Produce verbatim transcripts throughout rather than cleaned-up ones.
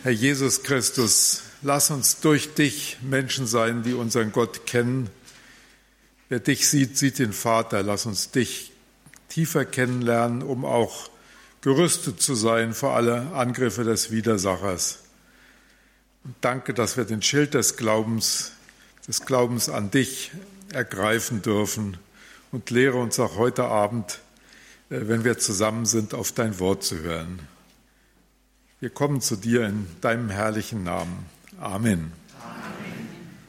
Herr Jesus Christus, lass uns durch dich Menschen sein, die unseren Gott kennen. Wer dich sieht, sieht den Vater. Lass uns dich tiefer kennenlernen, um auch gerüstet zu sein vor alle Angriffe des Widersachers. Und danke, dass wir den Schild des Glaubens, des Glaubens an dich ergreifen dürfen. Und lehre uns auch heute Abend, wenn wir zusammen sind, auf dein Wort zu hören. Wir kommen zu dir in deinem herrlichen Namen. Amen. Amen.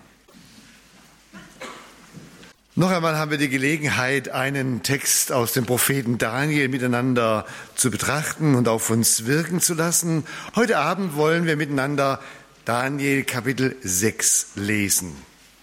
Noch einmal haben wir die Gelegenheit, einen Text aus dem Propheten Daniel miteinander zu betrachten und auf uns wirken zu lassen. Heute Abend wollen wir miteinander Daniel Kapitel sechs lesen.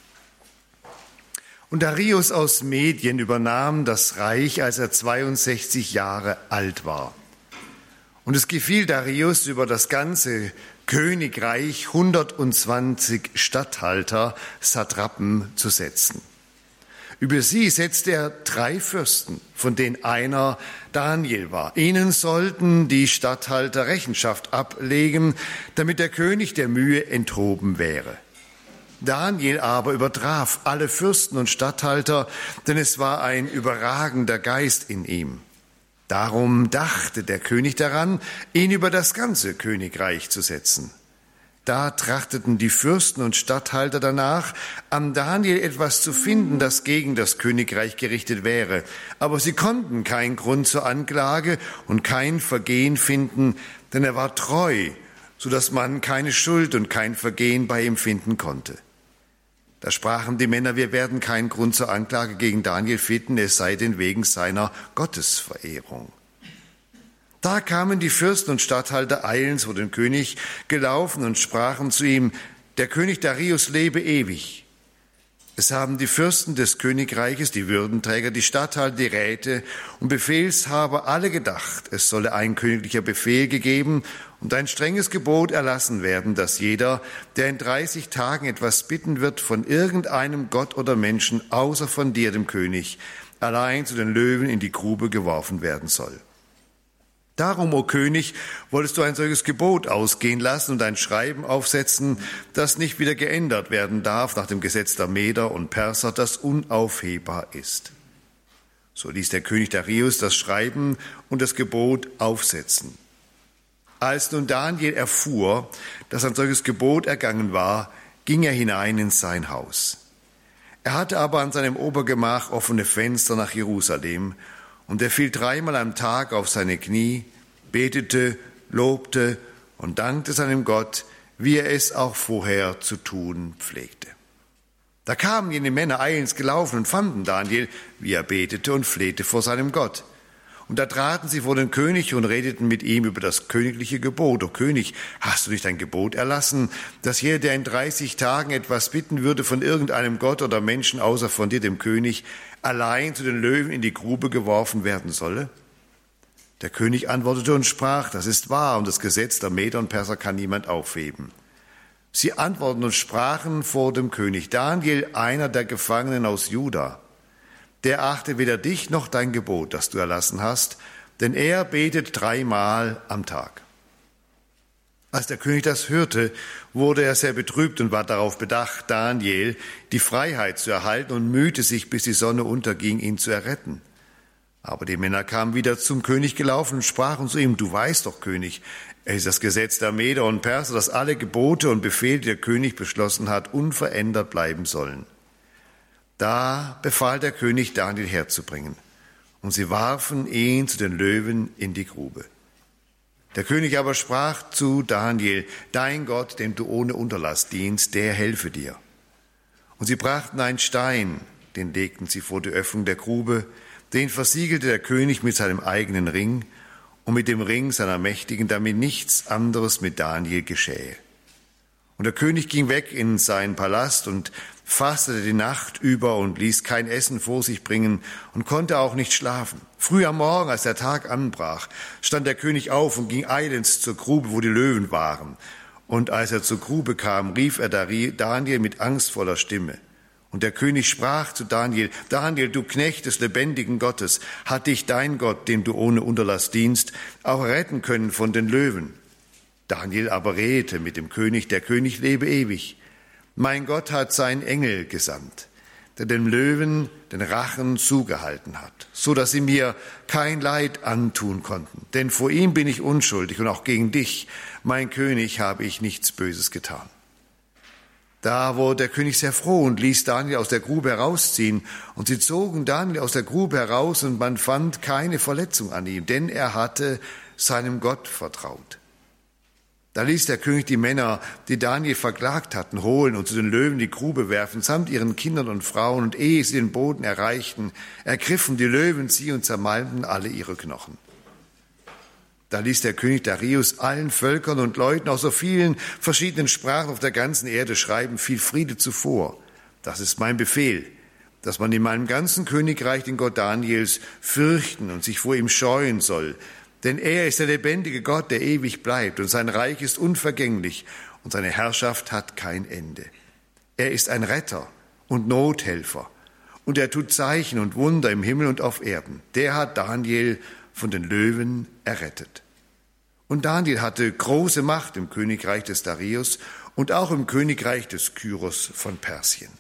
Und Darius aus Medien übernahm das Reich, als er zweiundsechzig Jahre alt war. Und es gefiel Darius, über das ganze Königreich hundertzwanzig Statthalter, Satrapen, zu setzen. Über sie setzte er drei Fürsten, von denen einer Daniel war. Ihnen sollten die Statthalter Rechenschaft ablegen, damit der König der Mühe enthoben wäre. Daniel aber übertraf alle Fürsten und Statthalter, denn es war ein überragender Geist in ihm. Darum dachte der König daran, ihn über das ganze Königreich zu setzen. Da trachteten die Fürsten und Statthalter danach, an Daniel etwas zu finden, das gegen das Königreich gerichtet wäre. Aber sie konnten keinen Grund zur Anklage und kein Vergehen finden, denn er war treu, so dass man keine Schuld und kein Vergehen bei ihm finden konnte. Da sprachen die Männer, wir werden keinen Grund zur Anklage gegen Daniel finden, es sei denn wegen seiner Gottesverehrung. Da kamen die Fürsten und Statthalter eilends vor den König gelaufen und sprachen zu ihm, der König Darius lebe ewig. Es haben die Fürsten des Königreiches, die Würdenträger, die Statthalter, die Räte und Befehlshaber alle gedacht, es solle ein königlicher Befehl gegeben und ein strenges Gebot erlassen werden, dass jeder, der in dreißig Tagen etwas bitten wird von irgendeinem Gott oder Menschen, außer von dir, dem König, allein zu den Löwen in die Grube geworfen werden soll. Darum, o König, wolltest du ein solches Gebot ausgehen lassen und ein Schreiben aufsetzen, das nicht wieder geändert werden darf nach dem Gesetz der Meder und Perser, das unaufhebbar ist. So ließ der König Darius das Schreiben und das Gebot aufsetzen. Als nun Daniel erfuhr, dass ein solches Gebot ergangen war, ging er hinein in sein Haus. Er hatte aber an seinem Obergemach offene Fenster nach Jerusalem, und er fiel dreimal am Tag auf seine Knie, betete, lobte und dankte seinem Gott, wie er es auch vorher zu tun pflegte. Da kamen jene Männer eilends gelaufen und fanden Daniel, wie er betete und flehte vor seinem Gott. Und da traten sie vor den König und redeten mit ihm über das königliche Gebot. O König, hast du nicht ein Gebot erlassen, dass jeder, der in dreißig Tagen etwas bitten würde von irgendeinem Gott oder Menschen, außer von dir, dem König, allein zu den Löwen in die Grube geworfen werden solle? Der König antwortete und sprach, das ist wahr, und das Gesetz der Meder und Perser kann niemand aufheben. Sie antworteten und sprachen vor dem König, Daniel, einer der Gefangenen aus Juda, der achte weder dich noch dein Gebot, das du erlassen hast, denn er betet dreimal am Tag. Als der König das hörte, wurde er sehr betrübt und war darauf bedacht, Daniel die Freiheit zu erhalten und mühte sich, bis die Sonne unterging, ihn zu erretten. Aber die Männer kamen wieder zum König gelaufen und sprachen zu ihm, du weißt doch, König, es ist das Gesetz der Meder und Perser, dass alle Gebote und Befehle, die der König beschlossen hat, unverändert bleiben sollen. Da befahl der König, Daniel herzubringen, und sie warfen ihn zu den Löwen in die Grube. Der König aber sprach zu Daniel, dein Gott, dem du ohne Unterlass dienst, der helfe dir. Und sie brachten einen Stein, den legten sie vor die Öffnung der Grube, den versiegelte der König mit seinem eigenen Ring und mit dem Ring seiner Mächtigen, damit nichts anderes mit Daniel geschähe. Und der König ging weg in seinen Palast und fastete die Nacht über und ließ kein Essen vor sich bringen und konnte auch nicht schlafen. Früh am Morgen, als der Tag anbrach, stand der König auf und ging eilends zur Grube, wo die Löwen waren. Und als er zur Grube kam, rief er Daniel mit angstvoller Stimme. Und der König sprach zu Daniel, Daniel, du Knecht des lebendigen Gottes, hat dich dein Gott, dem du ohne Unterlass dienst, auch retten können von den Löwen? Daniel aber redete mit dem König, der König lebe ewig. Mein Gott hat seinen Engel gesandt, der dem Löwen den Rachen zugehalten hat, so dass sie mir kein Leid antun konnten. Denn vor ihm bin ich unschuldig und auch gegen dich, mein König, habe ich nichts Böses getan. Da wurde der König sehr froh und ließ Daniel aus der Grube herausziehen. Und sie zogen Daniel aus der Grube heraus und man fand keine Verletzung an ihm, denn er hatte seinem Gott vertraut. Da ließ der König die Männer, die Daniel verklagt hatten, holen und zu den Löwen die Grube werfen, samt ihren Kindern und Frauen. Und ehe sie den Boden erreichten, ergriffen die Löwen sie und zermalmten alle ihre Knochen. Da ließ der König Darius allen Völkern und Leuten aus so vielen verschiedenen Sprachen auf der ganzen Erde schreiben, viel Friede zuvor. Das ist mein Befehl, dass man in meinem ganzen Königreich den Gott Daniels fürchten und sich vor ihm scheuen soll. Denn er ist der lebendige Gott, der ewig bleibt, und sein Reich ist unvergänglich und seine Herrschaft hat kein Ende. Er ist ein Retter und Nothelfer und er tut Zeichen und Wunder im Himmel und auf Erden. Der hat Daniel von den Löwen errettet. Und Daniel hatte große Macht im Königreich des Darius und auch im Königreich des Kyros von Persien.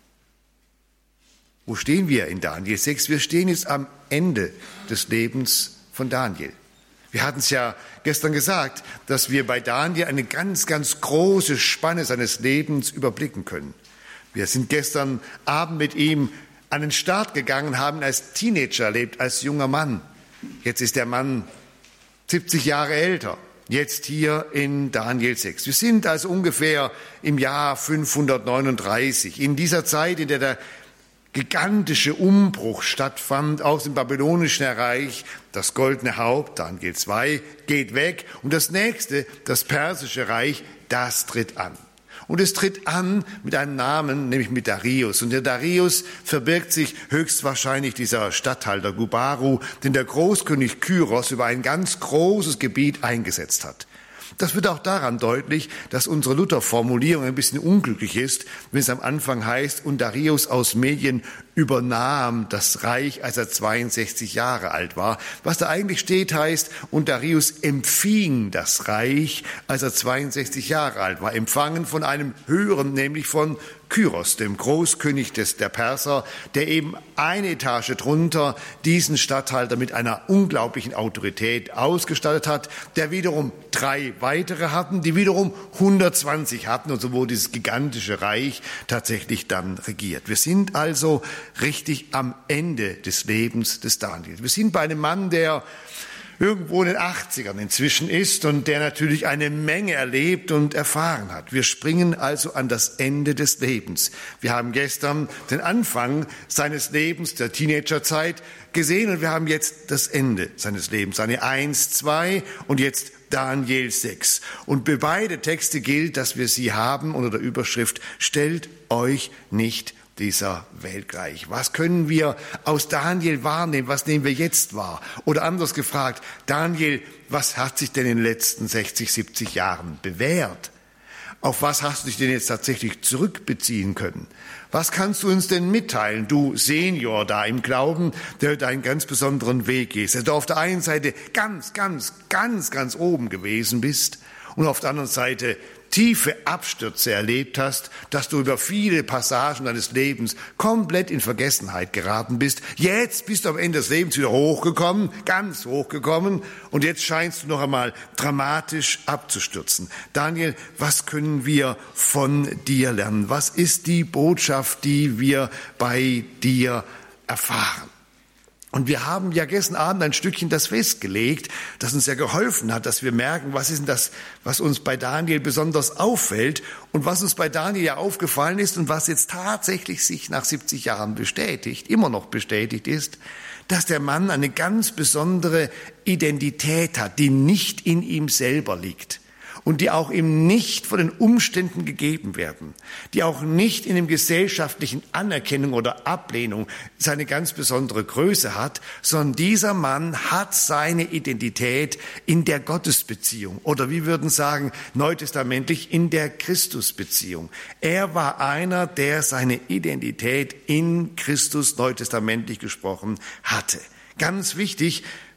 Wo stehen wir in Daniel sechs? Wir stehen jetzt am Ende des Lebens von Daniel. Wir hatten es ja gestern gesagt, dass wir bei Daniel eine ganz, ganz große Spanne seines Lebens überblicken können. Wir sind gestern Abend mit ihm an den Start gegangen, haben als Teenager erlebt, als junger Mann. Jetzt ist der Mann siebzig Jahre älter, jetzt hier in Daniel sechs. Wir sind also ungefähr im Jahr fünfhundertneununddreißig, in dieser Zeit, in der der gigantische Umbruch stattfand aus dem babylonischen Reich. Das goldene Haupt, Daniel zwei, geht weg und das nächste, das persische Reich, das tritt an. Und es tritt an mit einem Namen, nämlich mit Darius. Und der Darius verbirgt sich höchstwahrscheinlich dieser Statthalter Gubaru, den der Großkönig Kyros über ein ganz großes Gebiet eingesetzt hat. Das wird auch daran deutlich, dass unsere Luther-Formulierung ein bisschen unglücklich ist, wenn es am Anfang heißt, und Darius aus Medien übernahm das Reich, als er zweiundsechzig Jahre alt war. Was da eigentlich steht, heißt, und Darius empfing das Reich, als er zweiundsechzig Jahre alt war, empfangen von einem höheren, nämlich von Kyros, dem Großkönig des, der Perser, der eben eine Etage drunter diesen Statthalter mit einer unglaublichen Autorität ausgestattet hat, der wiederum drei weitere hatten, die wiederum hundertzwanzig hatten, und so wurde dieses gigantische Reich tatsächlich dann regiert. Wir sind also richtig am Ende des Lebens des Daniel. Wir sind bei einem Mann, der irgendwo in den achtzigern inzwischen ist und der natürlich eine Menge erlebt und erfahren hat. Wir springen also an das Ende des Lebens. Wir haben gestern den Anfang seines Lebens, der Teenagerzeit, gesehen und wir haben jetzt das Ende seines Lebens, seine eins, zwei und jetzt Daniel sechs. Und für beide Texte gilt, dass wir sie haben unter der Überschrift, stellt euch nicht dieser Welt gleich. Was können wir aus Daniel wahrnehmen? Was nehmen wir jetzt wahr? Oder anders gefragt, Daniel, was hat sich denn in den letzten sechzig, siebzig Jahren bewährt? Auf was hast du dich denn jetzt tatsächlich zurückbeziehen können? Was kannst du uns denn mitteilen, du Senior da im Glauben, der deinen ganz besonderen Weg gehst, dass du auf der einen Seite ganz, ganz, ganz, ganz oben gewesen bist und auf der anderen Seite tiefe Abstürze erlebt hast, dass du über viele Passagen deines Lebens komplett in Vergessenheit geraten bist. Jetzt bist du am Ende des Lebens wieder hochgekommen, ganz hochgekommen, und jetzt scheinst du noch einmal dramatisch abzustürzen. Daniel, was können wir von dir lernen? Was ist die Botschaft, die wir bei dir erfahren? Und wir haben ja gestern Abend ein Stückchen das festgelegt, das uns ja geholfen hat, dass wir merken, was ist denn das, was uns bei Daniel besonders auffällt und was uns bei Daniel ja aufgefallen ist und was jetzt tatsächlich sich nach siebzig Jahren bestätigt, immer noch bestätigt ist, dass der Mann eine ganz besondere Identität hat, die nicht in ihm selber liegt. Und die auch ihm nicht von den Umständen gegeben werden, die auch nicht in dem gesellschaftlichen Anerkennung oder Ablehnung seine ganz besondere Größe hat, sondern dieser Mann hat seine Identität in der Gottesbeziehung oder wir würden sagen, neutestamentlich in der Christusbeziehung. Er war einer, der seine Identität in Christus neutestamentlich gesprochen hatte. Ganz wichtig,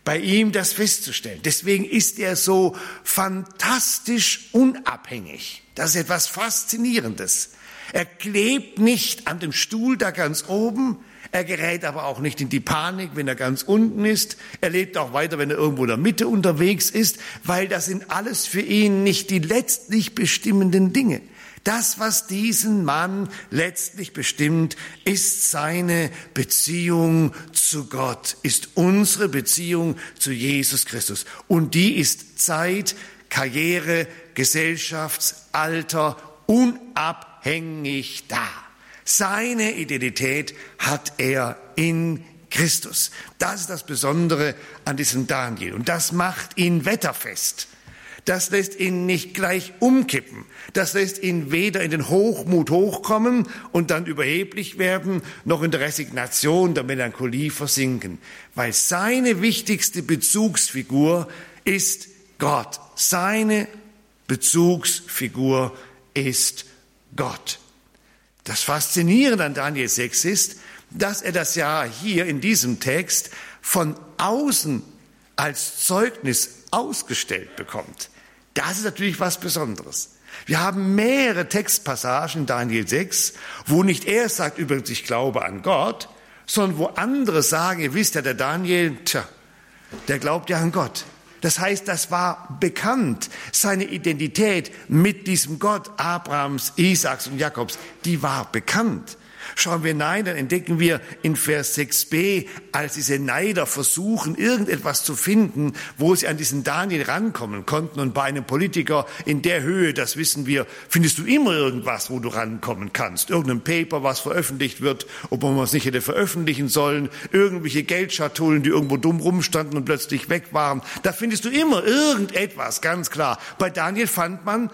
bei ihm das festzustellen. Deswegen ist er so fantastisch unabhängig. Das ist etwas Faszinierendes. Er klebt nicht an dem Stuhl da ganz oben, er gerät aber auch nicht in die Panik, wenn er ganz unten ist. Er lebt auch weiter, wenn er irgendwo in der Mitte unterwegs ist, weil das sind alles für ihn nicht die letztlich bestimmenden Dinge. Das, was diesen Mann letztlich bestimmt, ist seine Beziehung zu Gott, ist unsere Beziehung zu Jesus Christus. Und die ist Zeit, Karriere, Gesellschaftsalter unabhängig da. Seine Identität hat er in Christus. Das ist das Besondere an diesem Daniel. Und das macht ihn wetterfest. Das lässt ihn nicht gleich umkippen. Das lässt ihn weder in den Hochmut hochkommen und dann überheblich werden, noch in der Resignation, der Melancholie versinken. Weil seine wichtigste Bezugsfigur ist Gott. Seine Bezugsfigur ist Gott. Das Faszinierende an Daniel sechs ist, dass er das ja hier in diesem Text von außen als Zeugnis ausgestellt bekommt. Das ist natürlich was Besonderes. Wir haben mehrere Textpassagen in Daniel sechs, wo nicht er sagt, übrigens, ich glaube an Gott, sondern wo andere sagen, ihr wisst ja, der Daniel, tja, der glaubt ja an Gott. Das heißt, das war bekannt. Seine Identität mit diesem Gott Abrahams, Isaaks und Jakobs, die war bekannt. Schauen wir hinein, dann entdecken wir in Vers sechs b, als diese Neider versuchen, irgendetwas zu finden, wo sie an diesen Daniel rankommen konnten. Und bei einem Politiker in der Höhe, das wissen wir, findest du immer irgendwas, wo du rankommen kannst. Irgendein Paper, was veröffentlicht wird, obwohl man es nicht hätte veröffentlichen sollen. Irgendwelche Geldschatullen, die irgendwo dumm rumstanden und plötzlich weg waren. Da findest du immer irgendetwas, ganz klar. Bei Daniel fand man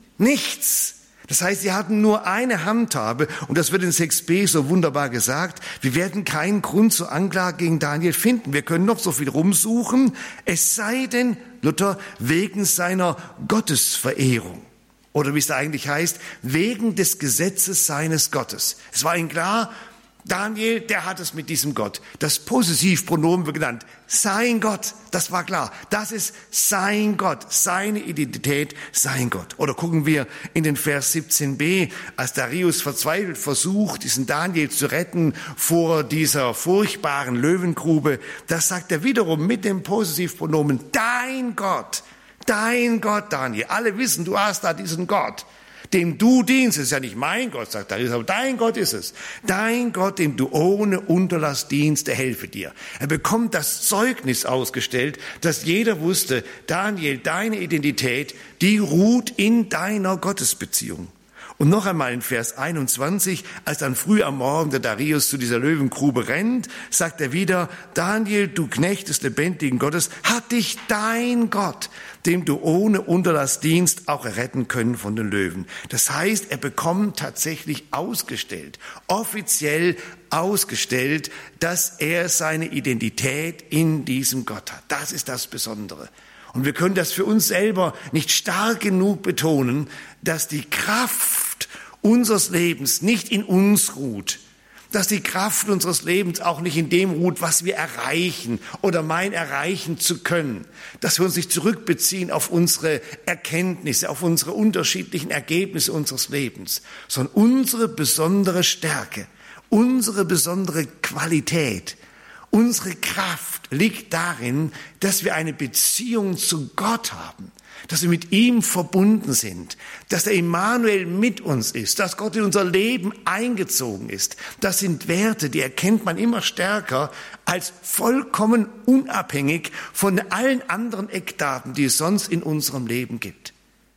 nichts. Das heißt, sie hatten nur eine Handhabe, und das wird in sechs b so wunderbar gesagt, wir werden keinen Grund zur Anklage gegen Daniel finden. Wir können noch so viel rumsuchen, es sei denn, Luther, wegen seiner Gottesverehrung. Oder wie es da eigentlich heißt, wegen des Gesetzes seines Gottes. Es war ihnen klar, Daniel, der hat es mit diesem Gott. Das Possessivpronomen wird genannt. Sein Gott, das war klar. Das ist sein Gott, seine Identität, sein Gott. Oder gucken wir in den Vers siebzehn b, als Darius verzweifelt versucht, diesen Daniel zu retten vor dieser furchtbaren Löwengrube. Das sagt er wiederum mit dem Possessivpronomen, dein Gott, dein Gott, Daniel. Alle wissen, du hast da diesen Gott, dem du dienst. Es ist ja nicht mein Gott, sagt Darius, aber dein Gott ist es. Dein Gott, dem du ohne Unterlass dienst, der helfe dir. Er bekommt das Zeugnis ausgestellt, dass jeder wusste, Daniel, deine Identität, die ruht in deiner Gottesbeziehung. Und noch einmal in Vers einundzwanzig, als dann früh am Morgen der Darius zu dieser Löwengrube rennt, sagt er wieder, Daniel, du Knecht des lebendigen Gottes, hat dich dein Gott, dem du ohne Unterlass dienst, auch erretten können von den Löwen. Das heißt, er bekommt tatsächlich ausgestellt, offiziell ausgestellt, dass er seine Identität in diesem Gott hat. Das ist das Besondere. Und wir können das für uns selber nicht stark genug betonen, dass die Kraft unseres Lebens nicht in uns ruht, dass die Kraft unseres Lebens auch nicht in dem ruht, was wir erreichen oder meinen erreichen zu können, dass wir uns nicht zurückbeziehen auf unsere Erkenntnisse, auf unsere unterschiedlichen Ergebnisse unseres Lebens, sondern unsere besondere Stärke, unsere besondere Qualität, unsere Kraft liegt darin, dass wir eine Beziehung zu Gott haben, dass wir mit ihm verbunden sind, dass der Immanuel mit uns ist, dass Gott in unser Leben eingezogen ist. Das sind Werte, die erkennt man immer stärker als vollkommen unabhängig von allen anderen Eckdaten, die es sonst in unserem Leben gibt.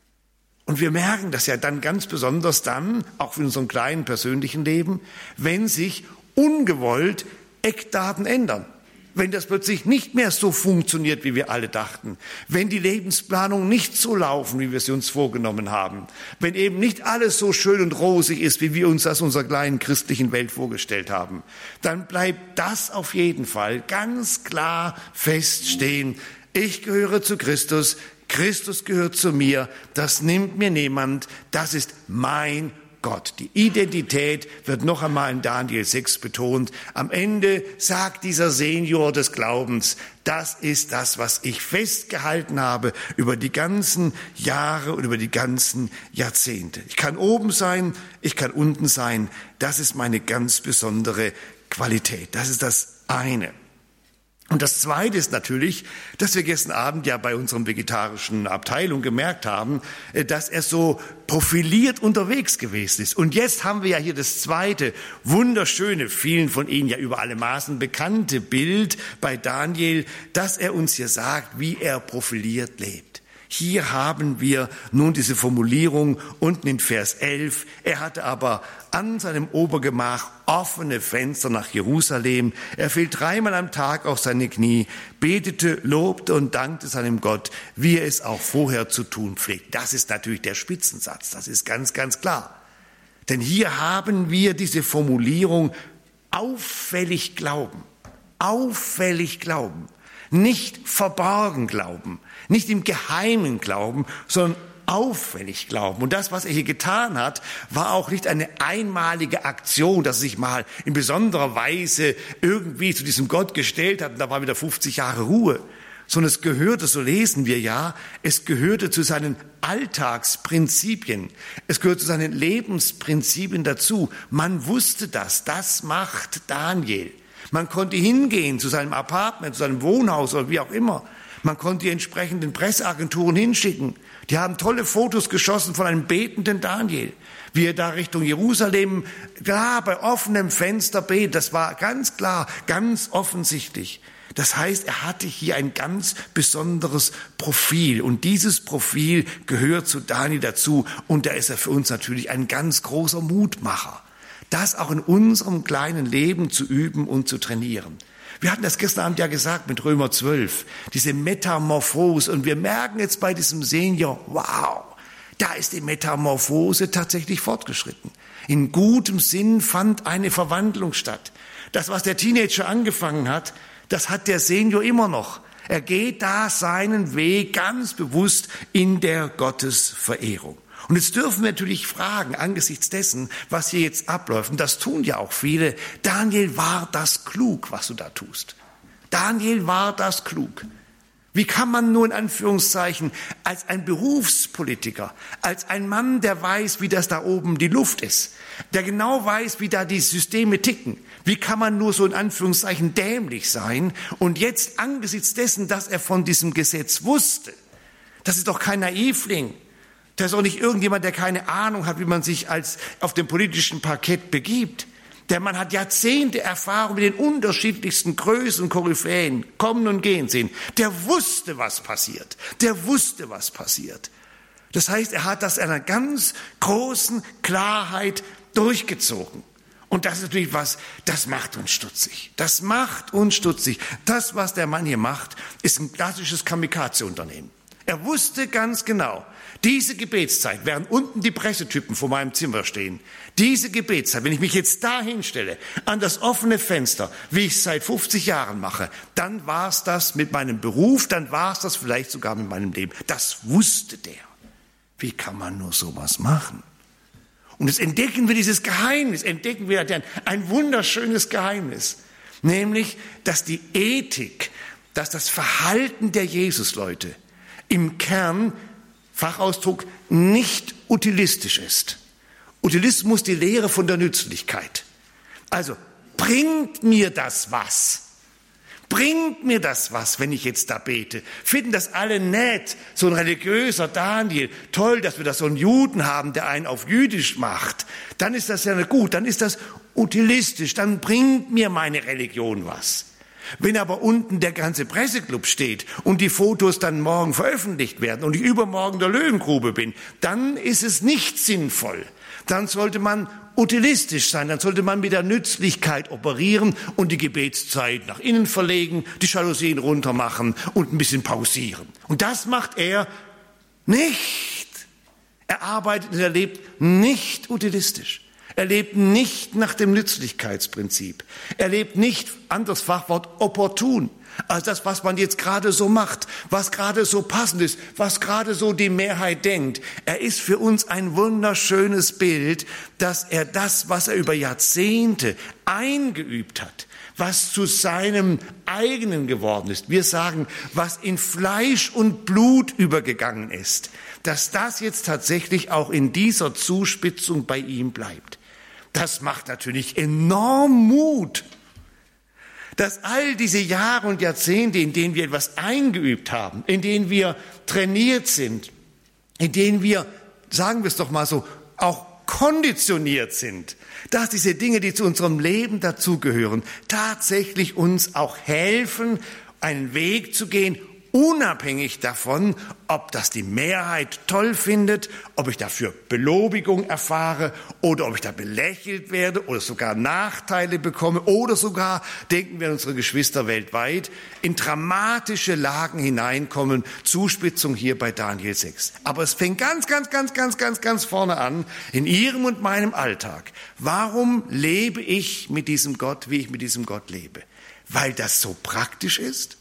Und wir merken das ja dann ganz besonders dann, auch in unserem kleinen persönlichen Leben, wenn sich ungewollt Eckdaten ändern. Wenn das plötzlich nicht mehr so funktioniert, wie wir alle dachten, wenn die Lebensplanung nicht so laufen, wie wir sie uns vorgenommen haben, wenn eben nicht alles so schön und rosig ist, wie wir uns das in unserer kleinen christlichen Welt vorgestellt haben, dann bleibt das auf jeden Fall ganz klar feststehen. Ich gehöre zu Christus, Christus gehört zu mir, das nimmt mir niemand, das ist mein Gott. Die Identität wird noch einmal in Daniel sechs betont. Am Ende sagt dieser Senior des Glaubens, das ist das, was ich festgehalten habe über die ganzen Jahre und über die ganzen Jahrzehnte. Ich kann oben sein, ich kann unten sein. Das ist meine ganz besondere Qualität. Das ist das eine. Und das Zweite ist natürlich, dass wir gestern Abend ja bei unserem vegetarischen Abteilung gemerkt haben, dass er so profiliert unterwegs gewesen ist. Und jetzt haben wir ja hier das zweite wunderschöne, vielen von Ihnen ja über alle Maßen bekannte Bild bei Daniel, dass er uns hier sagt, wie er profiliert lebt. Hier haben wir nun diese Formulierung unten in Vers elf. Er hatte aber an seinem Obergemach offene Fenster nach Jerusalem. Er fiel dreimal am Tag auf seine Knie, betete, lobte und dankte seinem Gott, wie er es auch vorher zu tun pflegt. Das ist natürlich der Spitzensatz. Das ist ganz, ganz klar. Denn hier haben wir diese Formulierung auffällig glauben. Auffällig glauben. Nicht verborgen glauben, nicht im Geheimen glauben, sondern auffällig glauben. Und das, was er hier getan hat, war auch nicht eine einmalige Aktion, dass er sich mal in besonderer Weise irgendwie zu diesem Gott gestellt hat und da war wieder fünfzig Jahre Ruhe. Sondern es gehörte, so lesen wir ja, es gehörte zu seinen Alltagsprinzipien. Es gehört zu seinen Lebensprinzipien dazu. Man wusste das, das macht Daniel. Man konnte hingehen zu seinem Apartment, zu seinem Wohnhaus oder wie auch immer. Man konnte die entsprechenden Presseagenturen hinschicken. Die haben tolle Fotos geschossen von einem betenden Daniel, wie er da Richtung Jerusalem, klar, bei offenem Fenster betet. Das war ganz klar, ganz offensichtlich. Das heißt, er hatte hier ein ganz besonderes Profil. Und dieses Profil gehört zu Daniel dazu. Und da ist er für uns natürlich ein ganz großer Mutmacher. Das auch in unserem kleinen Leben zu üben und zu trainieren. Wir hatten das gestern Abend ja gesagt mit Römer zwölf, diese Metamorphose. Und wir merken jetzt bei diesem Senior, wow, da ist die Metamorphose tatsächlich fortgeschritten. In gutem Sinn fand eine Verwandlung statt. Das, was der Teenager angefangen hat, das hat der Senior immer noch. Er geht da seinen Weg ganz bewusst in der Gottesverehrung. Und jetzt dürfen wir natürlich fragen, angesichts dessen, was hier jetzt abläuft, und das tun ja auch viele, Daniel, war das klug, was du da tust? Daniel, war das klug? Wie kann man nur in Anführungszeichen als ein Berufspolitiker, als ein Mann, der weiß, wie das da oben die Luft ist, der genau weiß, wie da die Systeme ticken, wie kann man nur so in Anführungszeichen dämlich sein und jetzt angesichts dessen, dass er von diesem Gesetz wusste, das ist doch kein Naivling, das ist auch nicht irgendjemand, der keine Ahnung hat, wie man sich als auf dem politischen Parkett begibt. Der Mann hat Jahrzehnte Erfahrung mit den unterschiedlichsten Größen und Koryphäen, kommen und gehen sehen. Der wusste, was passiert. Der wusste, was passiert. Das heißt, er hat das in einer ganz großen Klarheit durchgezogen. Und das ist natürlich was, das macht uns stutzig. Das macht uns stutzig. Das, was der Mann hier macht, ist ein klassisches Kamikaze-Unternehmen. Er wusste ganz genau, diese Gebetszeit, während unten die Pressetypen vor meinem Zimmer stehen, diese Gebetszeit, wenn ich mich jetzt da hinstelle, an das offene Fenster, wie ich es seit fünfzig Jahren mache, dann war es das mit meinem Beruf, dann war es das vielleicht sogar mit meinem Leben. Das wusste der. Wie kann man nur sowas machen? Und jetzt entdecken wir dieses Geheimnis, entdecken wir ein, ein wunderschönes Geheimnis, nämlich, dass die Ethik, dass das Verhalten der Jesusleute im Kern, Fachausdruck, nicht utilistisch ist. Utilismus, die Lehre von der Nützlichkeit. Also, bringt mir das was? Bringt mir das was, wenn ich jetzt da bete? Finden das alle nett? So ein religiöser Daniel. Toll, dass wir da so einen Juden haben, der einen auf Jüdisch macht. Dann ist das ja gut, dann ist das utilistisch. Dann bringt mir meine Religion was. Wenn aber unten der ganze Presseclub steht und die Fotos dann morgen veröffentlicht werden und ich übermorgen der Löwengrube bin, dann ist es nicht sinnvoll. Dann sollte man utilistisch sein, dann sollte man mit der Nützlichkeit operieren und die Gebetszeit nach innen verlegen, die Jalousien runter machen und ein bisschen pausieren. Und das macht er nicht. Er arbeitet und er lebt nicht utilistisch. Er lebt nicht nach dem Nützlichkeitsprinzip. Er lebt nicht, anderes Fachwort, opportun. Also das, was man jetzt gerade so macht, was gerade so passend ist, was gerade so die Mehrheit denkt. Er ist für uns ein wunderschönes Bild, dass er das, was er über Jahrzehnte eingeübt hat, was zu seinem eigenen geworden ist. Wir sagen, was in Fleisch und Blut übergegangen ist, dass das jetzt tatsächlich auch in dieser Zuspitzung bei ihm bleibt. Das macht natürlich enorm Mut, dass all diese Jahre und Jahrzehnte, in denen wir etwas eingeübt haben, in denen wir trainiert sind, in denen wir, sagen wir es doch mal so, auch konditioniert sind, dass diese Dinge, die zu unserem Leben dazugehören, tatsächlich uns auch helfen, einen Weg zu gehen, unabhängig davon, ob das die Mehrheit toll findet, ob ich dafür Belobigung erfahre oder ob ich da belächelt werde oder sogar Nachteile bekomme oder sogar, denken wir an unsere Geschwister weltweit, in dramatische Lagen hineinkommen. Zuspitzung hier bei Daniel sechs. Aber es fängt ganz, ganz, ganz, ganz, ganz, ganz vorne an, in Ihrem und meinem Alltag. Warum lebe ich mit diesem Gott, wie ich mit diesem Gott lebe? Weil das so praktisch ist?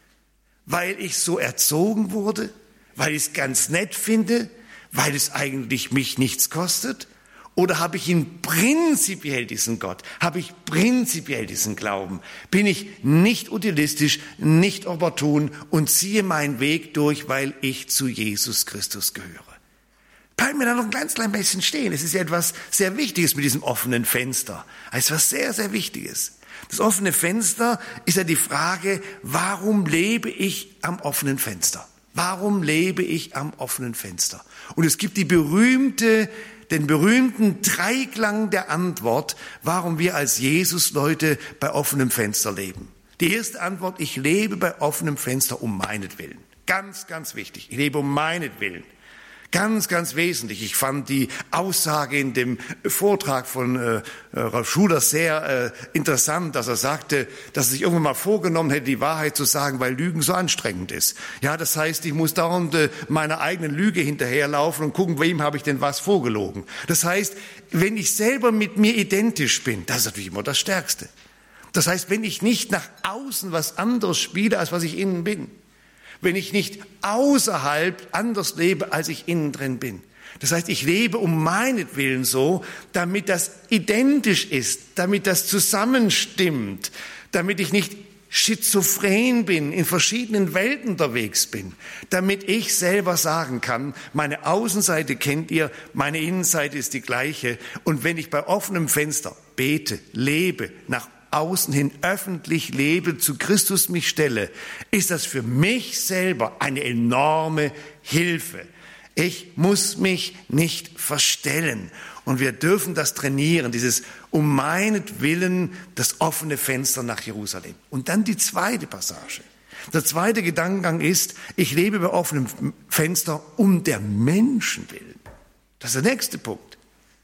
Weil ich so erzogen wurde, weil ich es ganz nett finde, weil es eigentlich mich nichts kostet? Oder habe ich ihn prinzipiell, diesen Gott, habe ich prinzipiell diesen Glauben? Bin ich nicht utilistisch, nicht opportun und ziehe meinen Weg durch, weil ich zu Jesus Christus gehöre? Bleiben wir da noch ein ganz klein bisschen stehen. Es ist ja etwas sehr Wichtiges mit diesem offenen Fenster. Es ist was sehr, sehr Wichtiges. Das offene Fenster ist ja die Frage, warum lebe ich am offenen Fenster? Warum lebe ich am offenen Fenster? Und es gibt die berühmte, den berühmten Dreiklang der Antwort, warum wir als Jesus-Leute bei offenem Fenster leben. Die erste Antwort, ich lebe bei offenem Fenster um meinetwillen. Ganz, ganz wichtig. Ich lebe um meinetwillen. Ganz, ganz wesentlich. Ich fand die Aussage in dem Vortrag von äh, Ralf Schuler sehr äh, interessant, dass er sagte, dass er sich irgendwann mal vorgenommen hätte, die Wahrheit zu sagen, weil Lügen so anstrengend ist. Ja, das heißt, ich muss dauernd äh, meiner eigenen Lüge hinterherlaufen und gucken, wem habe ich denn was vorgelogen. Das heißt, wenn ich selber mit mir identisch bin, das ist natürlich immer das Stärkste. Das heißt, wenn ich nicht nach außen was anderes spiele, als was ich innen bin. Wenn ich nicht außerhalb anders lebe, als ich innen drin bin. Das heißt, ich lebe um meinetwillen so, damit das identisch ist, damit das zusammenstimmt, damit ich nicht schizophren bin, in verschiedenen Welten unterwegs bin, damit ich selber sagen kann, meine Außenseite kennt ihr, meine Innenseite ist die gleiche. Und wenn ich bei offenem Fenster bete, lebe, nach außen hin öffentlich lebe, zu Christus mich stelle, ist das für mich selber eine enorme Hilfe. Ich muss mich nicht verstellen. Und wir dürfen das trainieren, dieses um meinetwillen das offene Fenster nach Jerusalem. Und dann die zweite Passage. Der zweite Gedankengang ist, ich lebe bei offenem Fenster um der Menschen willen. Das ist der nächste Punkt.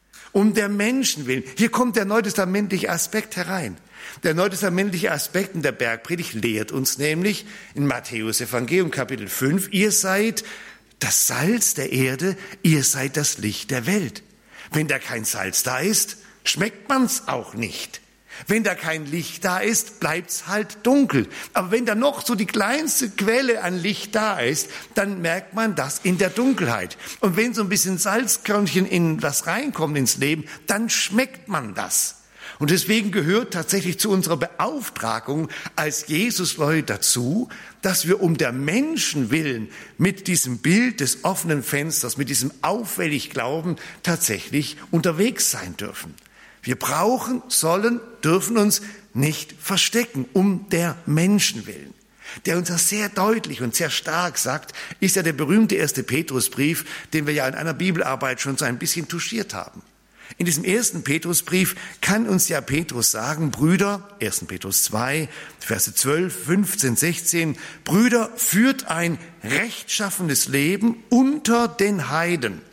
Um der Menschen willen. Hier kommt der neutestamentliche Aspekt herein. Der neutestamentliche Aspekt in der Bergpredigt lehrt uns nämlich in Matthäus Evangelium Kapitel fünf, ihr seid das Salz der Erde, ihr seid das Licht der Welt. Wenn da kein Salz da ist, schmeckt man's auch nicht. Wenn da kein Licht da ist, bleibt's halt dunkel. Aber wenn da noch so die kleinste Quelle an Licht da ist, dann merkt man das in der Dunkelheit. Und wenn so ein bisschen Salzkörnchen in das reinkommt ins Leben, dann schmeckt man das. Und deswegen gehört tatsächlich zu unserer Beauftragung als Jesusleute dazu, dass wir um der Menschen willen mit diesem Bild des offenen Fensters, mit diesem auffällig Glauben tatsächlich unterwegs sein dürfen. Wir brauchen, sollen, dürfen uns nicht verstecken, um der Menschen willen. Der uns das sehr deutlich und sehr stark sagt, ist ja der berühmte erste Petrusbrief, den wir ja in einer Bibelarbeit schon so ein bisschen touchiert haben. In diesem ersten Petrusbrief kann uns ja Petrus sagen, Brüder, erster Petrus zwei, Verse zwölf, fünfzehn, sechzehn, Brüder, führt ein rechtschaffenes Leben unter den Heiden.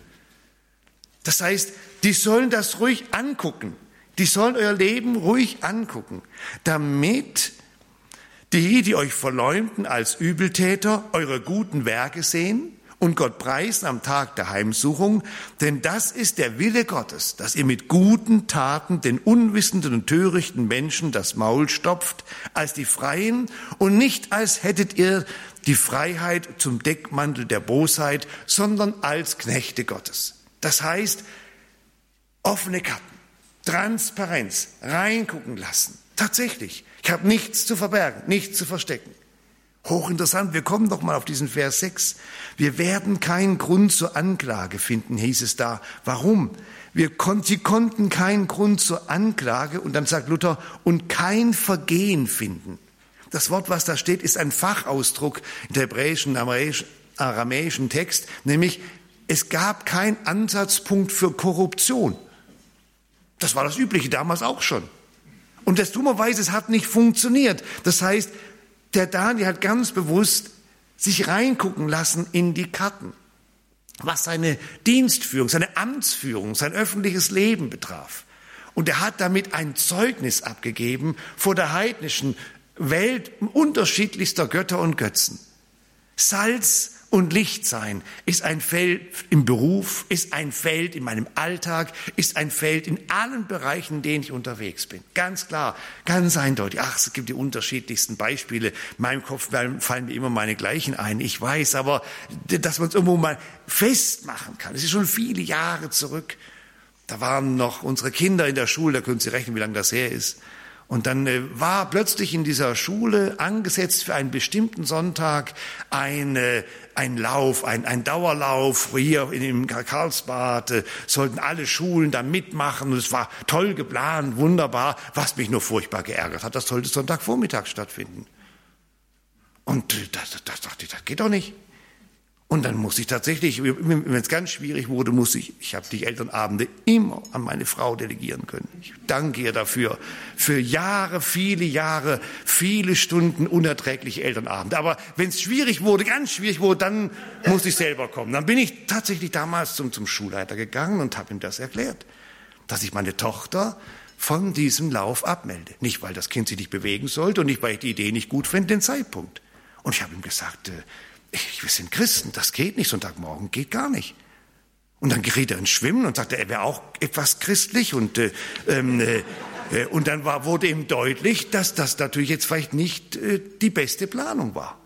Das heißt, die sollen das ruhig angucken. Die sollen euer Leben ruhig angucken, damit die, die euch verleumden als Übeltäter, eure guten Werke sehen und Gott preisen am Tag der Heimsuchung, denn das ist der Wille Gottes, dass ihr mit guten Taten den unwissenden und törichten Menschen das Maul stopft, als die Freien und nicht als hättet ihr die Freiheit zum Deckmantel der Bosheit, sondern als Knechte Gottes. Das heißt, offene Karten, Transparenz, reingucken lassen. Tatsächlich, ich habe nichts zu verbergen, nichts zu verstecken. Hochinteressant, wir kommen doch mal auf diesen Vers sechs. Wir werden keinen Grund zur Anklage finden, hieß es da. Warum? Wir kon- sie konnten keinen Grund zur Anklage, und dann sagt Luther, und kein Vergehen finden. Das Wort, was da steht, ist ein Fachausdruck in der hebräischen, aramäischen Text, nämlich es gab keinen Ansatzpunkt für Korruption. Das war das Übliche damals auch schon. Und das dummerweise, es hat nicht funktioniert. Das heißt, der Daniel hat ganz bewusst sich reingucken lassen in die Karten, was seine Dienstführung, seine Amtsführung, sein öffentliches Leben betraf. Und er hat damit ein Zeugnis abgegeben vor der heidnischen Welt unterschiedlichster Götter und Götzen. Salz und Licht sein ist ein Feld im Beruf, ist ein Feld in meinem Alltag, ist ein Feld in allen Bereichen, in denen ich unterwegs bin. Ganz klar, ganz eindeutig. Ach, es gibt die unterschiedlichsten Beispiele. In meinem Kopf fallen mir immer meine gleichen ein. Ich weiß, aber dass man es irgendwo mal festmachen kann. Es ist schon viele Jahre zurück. Da waren noch unsere Kinder in der Schule, da können Sie rechnen, wie lange das her ist. Und dann äh, war plötzlich in dieser Schule angesetzt für einen bestimmten Sonntag ein, äh, ein Lauf, ein, ein Dauerlauf. Hier in dem Karlsbad äh, sollten alle Schulen da mitmachen. Und es war toll geplant, wunderbar. Was mich nur furchtbar geärgert hat, das sollte Sonntagvormittag stattfinden. Und äh, das, das dachte ich, das geht doch nicht. Und dann muss ich tatsächlich, wenn es ganz schwierig wurde, muss ich, ich habe die Elternabende immer an meine Frau delegieren können. Ich danke ihr dafür. Für Jahre, viele Jahre, viele Stunden unerträgliche Elternabende. Aber wenn es schwierig wurde, ganz schwierig wurde, dann musste ich selber kommen. Dann bin ich tatsächlich damals zum, zum Schulleiter gegangen und habe ihm das erklärt, dass ich meine Tochter von diesem Lauf abmelde. Nicht, weil das Kind sich nicht bewegen sollte und nicht, weil ich die Idee nicht gut finde, den Zeitpunkt. Und ich habe ihm gesagt, äh, wir sind Christen, das geht nicht, Sonntagmorgen geht gar nicht. Und dann geriet er ins Schwimmen und sagte, er wäre auch etwas christlich. Und, äh, äh, äh, und dann war, wurde ihm deutlich, dass das natürlich jetzt vielleicht nicht äh, die beste Planung war.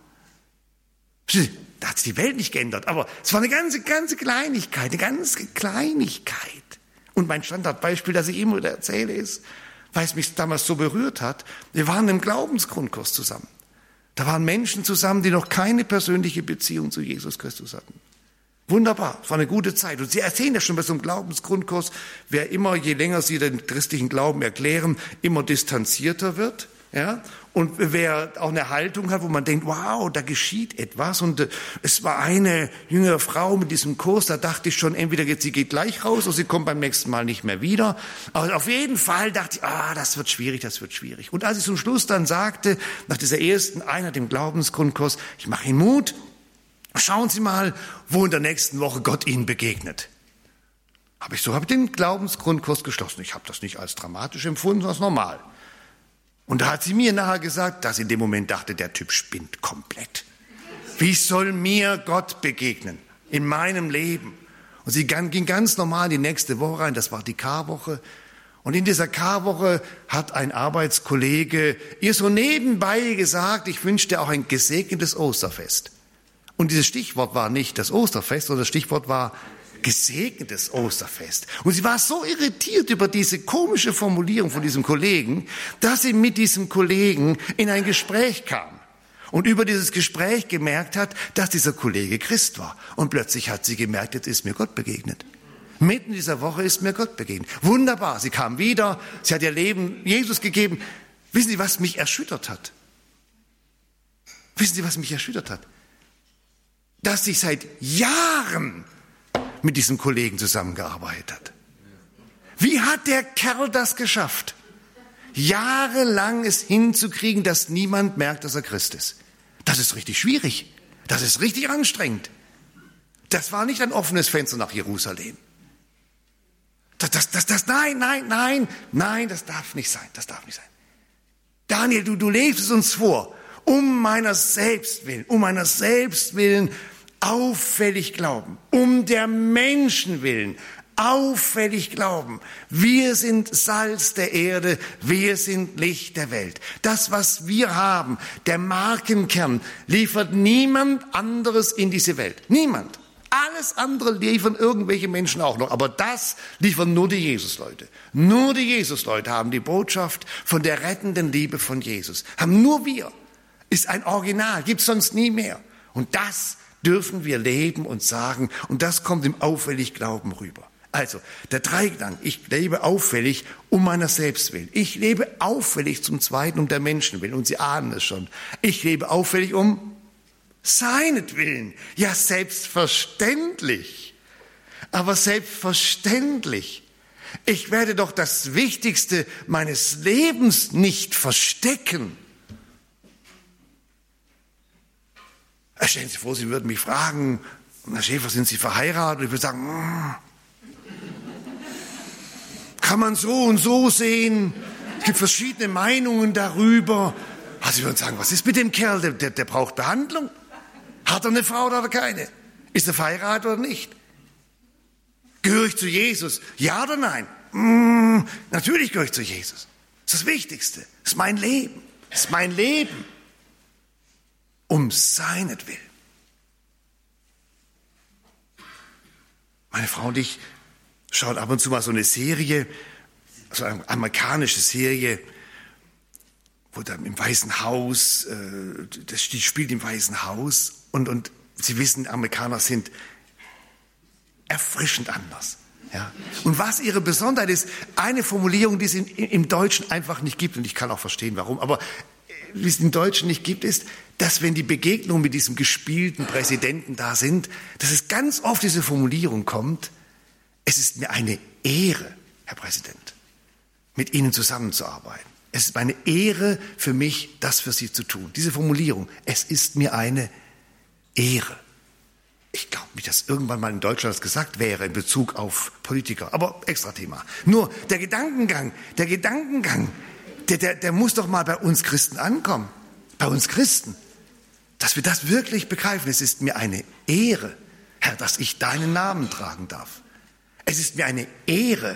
Da hat sich die Welt nicht geändert, aber es war eine ganze, ganze Kleinigkeit, eine ganze Kleinigkeit. Und mein Standardbeispiel, das ich immer wieder erzähle, ist, weil es mich damals so berührt hat, wir waren im Glaubensgrundkurs zusammen. Da waren Menschen zusammen, die noch keine persönliche Beziehung zu Jesus Christus hatten. Wunderbar, es war eine gute Zeit. Und Sie erzählen ja schon bei so einem Glaubensgrundkurs, wer immer, je länger Sie den christlichen Glauben erklären, immer distanzierter wird. Ja? Und wer auch eine Haltung hat, wo man denkt, wow, da geschieht etwas. Und äh, es war eine jüngere Frau mit diesem Kurs, da dachte ich schon, entweder geht sie geht gleich raus oder sie kommt beim nächsten Mal nicht mehr wieder. Aber auf jeden Fall dachte ich, ah, das wird schwierig, das wird schwierig. Und als ich zum Schluss dann sagte, nach dieser ersten Einheit im Glaubensgrundkurs, ich mache Ihnen Mut, schauen Sie mal, wo in der nächsten Woche Gott Ihnen begegnet. Habe ich so, habe ich den Glaubensgrundkurs geschlossen. Ich habe das nicht als dramatisch empfunden, sondern als normal. Und da hat sie mir nachher gesagt, dass sie in dem Moment dachte, der Typ spinnt komplett. Wie soll mir Gott begegnen in meinem Leben? Und sie ging ganz normal die nächste Woche rein, das war die Karwoche. Und in dieser Karwoche hat ein Arbeitskollege ihr so nebenbei gesagt, ich wünsche dir auch ein gesegnetes Osterfest. Und dieses Stichwort war nicht das Osterfest, sondern das Stichwort war gesegnetes Osterfest. Und sie war so irritiert über diese komische Formulierung von diesem Kollegen, dass sie mit diesem Kollegen in ein Gespräch kam und über dieses Gespräch gemerkt hat, dass dieser Kollege Christ war. Und plötzlich hat sie gemerkt, jetzt ist mir Gott begegnet. Mitten in dieser Woche ist mir Gott begegnet. Wunderbar, sie kam wieder, sie hat ihr Leben Jesus gegeben. Wissen Sie, was mich erschüttert hat? Wissen Sie, was mich erschüttert hat? Dass sie seit Jahren mit diesem Kollegen zusammengearbeitet hat. Wie hat der Kerl das geschafft? Jahrelang es hinzukriegen, dass niemand merkt, dass er Christ ist. Das ist richtig schwierig. Das ist richtig anstrengend. Das war nicht ein offenes Fenster nach Jerusalem. Das, das, das, das, nein, nein, nein, nein, das darf nicht sein, das darf nicht sein. Daniel, du, du lebst es uns vor, um meiner selbst willen, um meiner selbst willen auffällig glauben, um der Menschen willen, auffällig glauben. Wir sind Salz der Erde, wir sind Licht der Welt. Das, was wir haben, der Markenkern, liefert niemand anderes in diese Welt. Niemand. Alles andere liefern irgendwelche Menschen auch noch, aber das liefern nur die Jesusleute. Nur die Jesusleute haben die Botschaft von der rettenden Liebe von Jesus. Haben nur wir. Ist ein Original, gibt's sonst nie mehr. Und das dürfen wir leben und sagen, und das kommt im auffällig Glauben rüber. Also, der Dreiklang, ich lebe auffällig um meiner selbst willen. Ich lebe auffällig zum Zweiten um der Menschen willen, und Sie ahnen es schon. Ich lebe auffällig um seinetwillen. Ja, selbstverständlich. Aber selbstverständlich. Ich werde doch das Wichtigste meines Lebens nicht verstecken. Stellen Sie sich vor, Sie würden mich fragen, Herr Schäfer, sind Sie verheiratet? Und ich würde sagen, mm, kann man so und so sehen. Es gibt verschiedene Meinungen darüber. Also Sie würden sagen, was ist mit dem Kerl? Der, der, der braucht Behandlung. Hat er eine Frau oder keine? Ist er verheiratet oder nicht? Gehöre ich zu Jesus? Ja oder nein? Mm, natürlich gehöre ich zu Jesus. Das ist das Wichtigste. Das ist mein Leben. Das ist mein Leben. Um seinetwillen. Meine Frau und ich schauen ab und zu mal so eine Serie, so eine amerikanische Serie, wo dann im Weißen Haus, äh, das, die spielt im Weißen Haus und, und Sie wissen, Amerikaner sind erfrischend anders. Ja. Und was ihre Besonderheit ist, eine Formulierung, die es im, im Deutschen einfach nicht gibt, und ich kann auch verstehen, warum, aber wie es im Deutschen nicht gibt, ist, dass wenn die Begegnungen mit diesem gespielten Präsidenten da sind, dass es ganz oft diese Formulierung kommt, es ist mir eine Ehre, Herr Präsident, mit Ihnen zusammenzuarbeiten. Es ist eine Ehre für mich, das für Sie zu tun. Diese Formulierung, es ist mir eine Ehre. Ich glaube nicht, dass irgendwann mal in Deutschland das gesagt wäre in Bezug auf Politiker, aber extra Thema. Nur der Gedankengang, der Gedankengang, der, der, der muss doch mal bei uns Christen ankommen. Bei uns Christen. Dass wir das wirklich begreifen. Es ist mir eine Ehre, Herr, dass ich deinen Namen tragen darf. Es ist mir eine Ehre,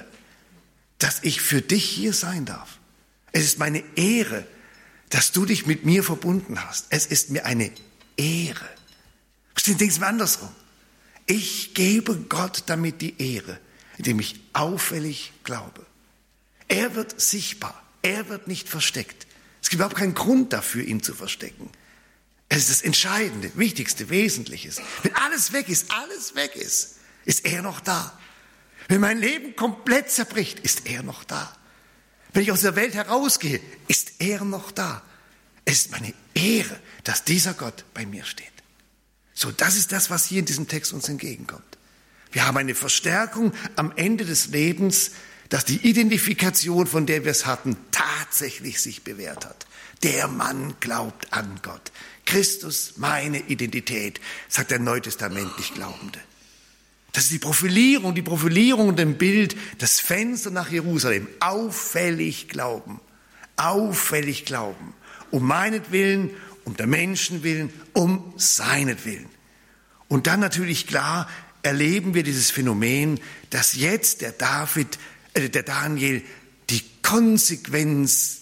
dass ich für dich hier sein darf. Es ist meine Ehre, dass du dich mit mir verbunden hast. Es ist mir eine Ehre. Verstehen, denken Sie mal andersrum. Ich gebe Gott damit die Ehre, indem ich auffällig glaube. Er wird sichtbar. Er wird nicht versteckt. Es gibt überhaupt keinen Grund dafür, ihn zu verstecken. Es ist das Entscheidende, Wichtigste, Wesentliches. Wenn alles weg ist, alles weg ist, ist er noch da. Wenn mein Leben komplett zerbricht, ist er noch da. Wenn ich aus der Welt herausgehe, ist er noch da. Es ist meine Ehre, dass dieser Gott bei mir steht. So, das ist das, was hier in diesem Text uns entgegenkommt. Wir haben eine Verstärkung am Ende des Lebens, dass die Identifikation, von der wir es hatten, tatsächlich sich bewährt hat. Der Mann glaubt an Gott. Christus, meine Identität, sagt der neutestamentlich Glaubende. Das ist die Profilierung, die Profilierung und ein Bild, das Fenster nach Jerusalem. Auffällig glauben, auffällig glauben. Um meinetwillen, um der Menschen willen, um seinetwillen. Und dann natürlich klar erleben wir dieses Phänomen, dass jetzt der David, äh, der Daniel die Konsequenz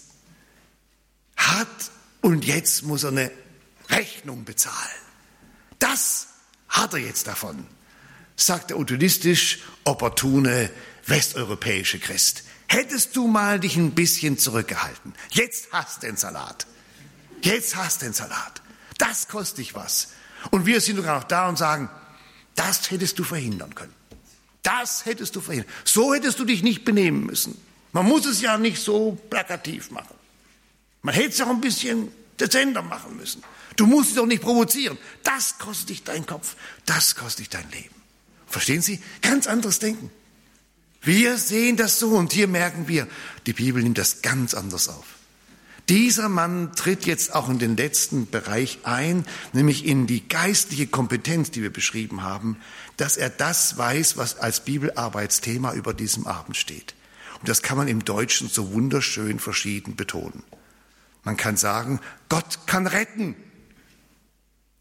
hat und jetzt muss er eine Rechnung bezahlen. Das hat er jetzt davon, sagt der utopistisch opportune westeuropäische Christ. Hättest du mal dich ein bisschen zurückgehalten. Jetzt hast du den Salat. Jetzt hast du den Salat. Das kostet dich was. Und wir sind sogar noch da und sagen, das hättest du verhindern können. Das hättest du verhindern. So hättest du dich nicht benehmen müssen. Man muss es ja nicht so plakativ machen. Man hätte es auch ein bisschen dezenter machen müssen. Du musst es doch nicht provozieren. Das kostet dich deinen Kopf. Das kostet dich dein Leben. Verstehen Sie? Ganz anderes Denken. Wir sehen das so und hier merken wir, die Bibel nimmt das ganz anders auf. Dieser Mann tritt jetzt auch in den letzten Bereich ein, nämlich in die geistliche Kompetenz, die wir beschrieben haben, dass er das weiß, was als Bibelarbeitsthema über diesem Abend steht. Und das kann man im Deutschen so wunderschön verschieden betonen. Man kann sagen, Gott kann retten.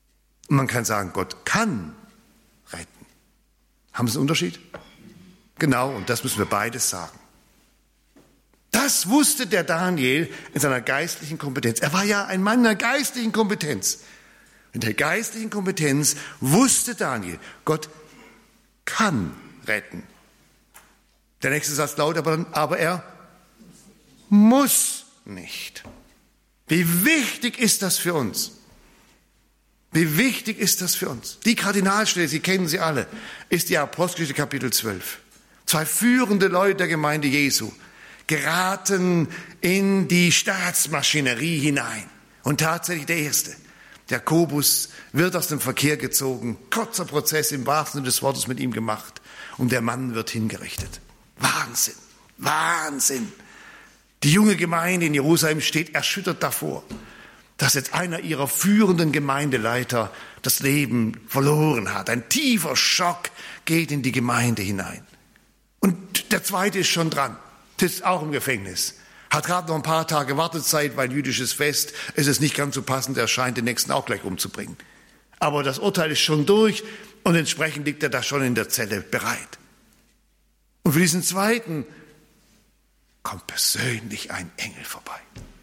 Und man kann sagen, Gott kann retten. Haben Sie einen Unterschied? Genau, und das müssen wir beides sagen. Das wusste der Daniel in seiner geistlichen Kompetenz. Er war ja ein Mann der geistlichen Kompetenz. In der geistlichen Kompetenz wusste Daniel, Gott kann retten. Der nächste Satz lautet aber, aber er muss nicht. Wie wichtig ist das für uns? Wie wichtig ist das für uns? Die Kardinalstelle, Sie kennen sie alle, ist die Apostelgeschichte Kapitel zwölf. Zwei führende Leute der Gemeinde Jesu geraten in die Staatsmaschinerie hinein. Und tatsächlich der Erste, Jakobus, wird aus dem Verkehr gezogen. Kurzer Prozess im wahrsten Sinne des Wortes mit ihm gemacht. Und der Mann wird hingerichtet. Wahnsinn, Wahnsinn. Die junge Gemeinde in Jerusalem steht erschüttert davor, dass jetzt einer ihrer führenden Gemeindeleiter das Leben verloren hat. Ein tiefer Schock geht in die Gemeinde hinein. Und der zweite ist schon dran, sitzt auch im Gefängnis. Hat gerade noch ein paar Tage Wartezeit, weil jüdisches Fest, es ist nicht ganz so passend, er scheint den nächsten auch gleich umzubringen. Aber das Urteil ist schon durch und entsprechend liegt er da schon in der Zelle bereit. Und für diesen zweiten kommt persönlich ein Engel vorbei.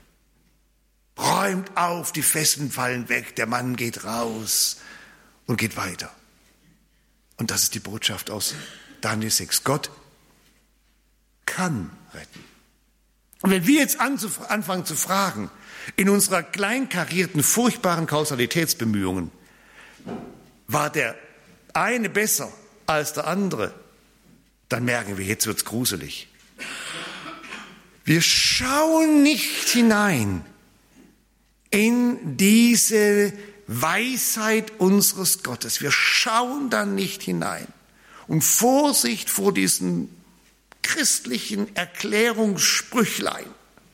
Räumt auf, die Fesseln fallen weg, der Mann geht raus und geht weiter. Und das ist die Botschaft aus Daniel sechs. Gott kann retten. Und wenn wir jetzt anfangen zu fragen, in unserer kleinkarierten, furchtbaren Kausalitätsbemühungen, war der eine besser als der andere, dann merken wir, jetzt wird's gruselig. Wir schauen nicht hinein in diese Weisheit unseres Gottes. Wir schauen da nicht hinein. Und Vorsicht vor diesen christlichen Erklärungssprüchlein.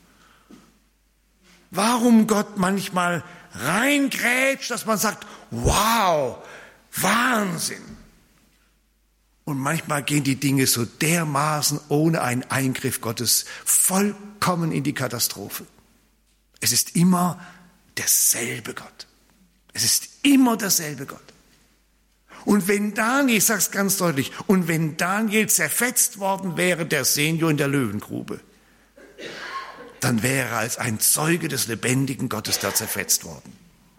Warum Gott manchmal reingrätscht, dass man sagt, wow, Wahnsinn. Und manchmal gehen die Dinge so dermaßen ohne einen Eingriff Gottes vollkommen in die Katastrophe. Es ist immer derselbe Gott. Es ist immer derselbe Gott. Und wenn Daniel, ich sage es ganz deutlich, und wenn Daniel zerfetzt worden wäre, der Senior in der Löwengrube, dann wäre er als ein Zeuge des lebendigen Gottes da zerfetzt worden.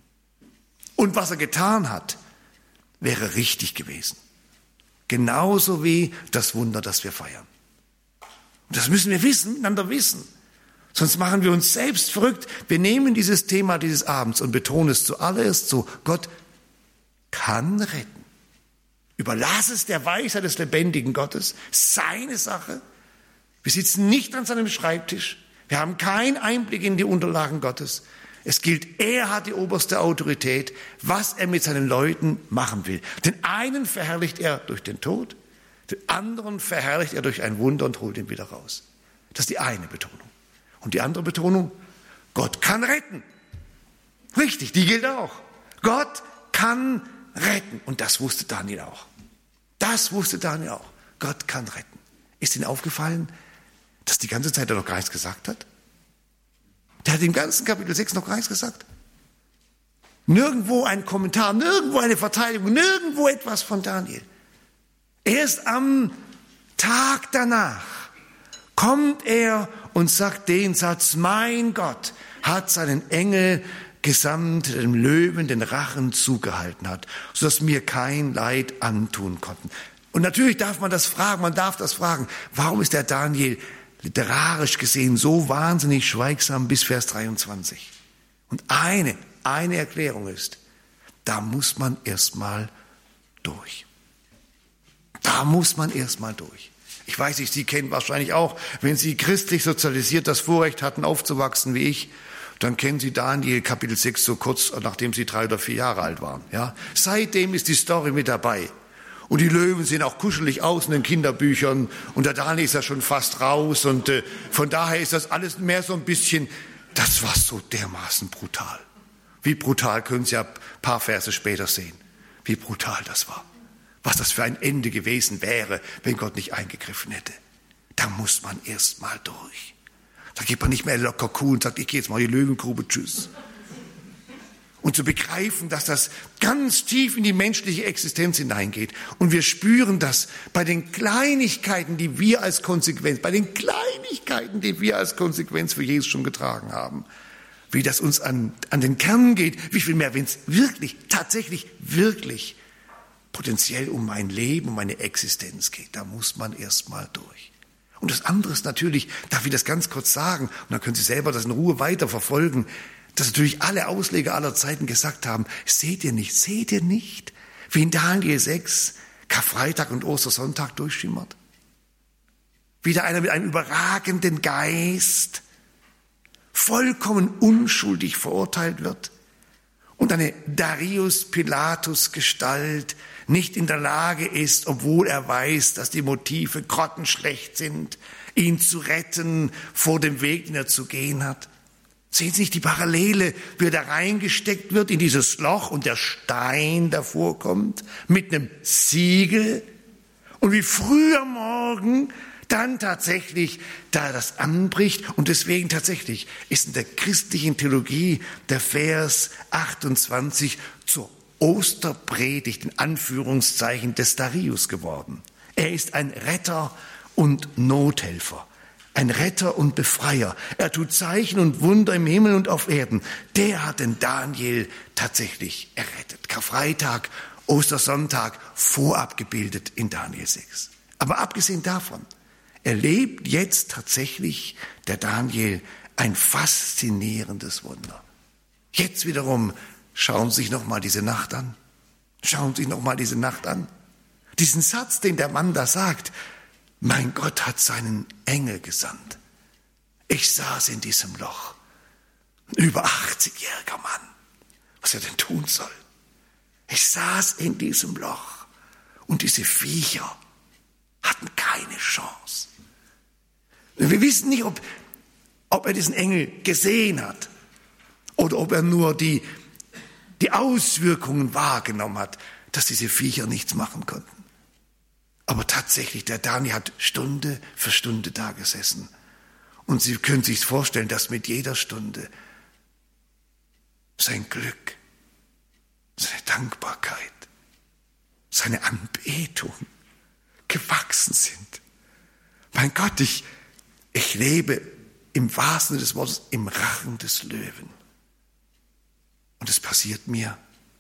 Und was er getan hat, wäre richtig gewesen. Genauso wie das Wunder, das wir feiern. Und das müssen wir wissen, miteinander wissen. Sonst machen wir uns selbst verrückt. Wir nehmen dieses Thema dieses Abends und betonen es zuallererst so, Gott kann retten. Überlass es der Weisheit des lebendigen Gottes, seine Sache. Wir sitzen nicht an seinem Schreibtisch. Wir haben keinen Einblick in die Unterlagen Gottes. Es gilt, er hat die oberste Autorität, was er mit seinen Leuten machen will. Den einen verherrlicht er durch den Tod, den anderen verherrlicht er durch ein Wunder und holt ihn wieder raus. Das ist die eine Betonung. Und die andere Betonung, Gott kann retten. Richtig, die gilt auch. Gott kann retten. Und das wusste Daniel auch. Das wusste Daniel auch. Gott kann retten. Ist Ihnen aufgefallen, dass die ganze Zeit er noch gar nichts gesagt hat? Der hat im ganzen Kapitel sechs noch gar nichts gesagt. Nirgendwo ein Kommentar, nirgendwo eine Verteidigung, nirgendwo etwas von Daniel. Erst am Tag danach kommt er und sagt den Satz, mein Gott hat seinen Engel gesandt, der dem Löwen den Rachen zugehalten hat, sodass mir kein Leid antun konnten. Und natürlich darf man das fragen, man darf das fragen, warum ist der Daniel literarisch gesehen so wahnsinnig schweigsam bis Vers dreiundzwanzig? Und eine, eine Erklärung ist, da muss man erstmal durch. Da muss man erstmal durch. Ich weiß nicht, Sie kennen wahrscheinlich auch, wenn Sie christlich sozialisiert das Vorrecht hatten, aufzuwachsen wie ich, dann kennen Sie Daniel Kapitel sechs so kurz, nachdem Sie drei oder vier Jahre alt waren. Ja? Seitdem ist die Story mit dabei. Und die Löwen sehen auch kuschelig aus in den Kinderbüchern. Und der Daniel ist ja schon fast raus. Und äh, von daher ist das alles mehr so ein bisschen, das war so dermaßen brutal. Wie brutal können Sie ja ein paar Verse später sehen. Wie brutal das war. Was das für ein Ende gewesen wäre, wenn Gott nicht eingegriffen hätte. Da muss man erst mal durch. Da geht man nicht mehr locker cool und sagt, ich gehe jetzt mal in die Löwengrube, tschüss. Und zu begreifen, dass das ganz tief in die menschliche Existenz hineingeht. Und wir spüren das bei den Kleinigkeiten, die wir als Konsequenz, bei den Kleinigkeiten, die wir als Konsequenz für Jesus schon getragen haben. Wie das uns an, an den Kern geht, wie viel mehr, wenn es wirklich, tatsächlich, wirklich potenziell um mein Leben, um meine Existenz geht. Da muss man erst mal durch. Und das andere ist natürlich, darf ich das ganz kurz sagen, und dann können Sie selber das in Ruhe weiter verfolgen, dass natürlich alle Ausleger aller Zeiten gesagt haben, seht ihr nicht, seht ihr nicht, wie in Daniel sechs Karfreitag und Ostersonntag durchschimmert? Wie da einer mit einem überragenden Geist vollkommen unschuldig verurteilt wird und eine Darius-Pilatus-Gestalt nicht in der Lage ist, obwohl er weiß, dass die Motive grottenschlecht sind, ihn zu retten vor dem Weg, den er zu gehen hat. Sehen Sie nicht die Parallele, wie er da reingesteckt wird in dieses Loch und der Stein davor kommt mit einem Siegel und wie früh am Morgen dann tatsächlich da das anbricht. Und deswegen tatsächlich ist in der christlichen Theologie der Vers achtundzwanzig zur Osterpredigt in Anführungszeichen des Darius geworden. Er ist ein Retter und Nothelfer. Ein Retter und Befreier. Er tut Zeichen und Wunder im Himmel und auf Erden. Der hat den Daniel tatsächlich errettet. Karfreitag, Ostersonntag, vorabgebildet in Daniel sechs. Aber abgesehen davon, erlebt jetzt tatsächlich der Daniel ein faszinierendes Wunder. Jetzt wiederum schauen Sie sich nochmal diese Nacht an. Schauen Sie sich nochmal diese Nacht an. Diesen Satz, den der Mann da sagt, mein Gott hat seinen Engel gesandt. Ich saß in diesem Loch. Ein über achtzigjähriger Mann. Was er denn tun soll. Ich saß in diesem Loch. Und diese Viecher hatten keine Chance. Wir wissen nicht, ob, ob er diesen Engel gesehen hat. Oder ob er nur die, die Auswirkungen wahrgenommen hat, dass diese Viecher nichts machen konnten. Aber tatsächlich, der Daniel hat Stunde für Stunde da gesessen. Und Sie können sich vorstellen, dass mit jeder Stunde sein Glück, seine Dankbarkeit, seine Anbetung gewachsen sind. Mein Gott, ich, ich lebe im wahrsten Sinne des Wortes im Rachen des Löwen. Und es passiert mir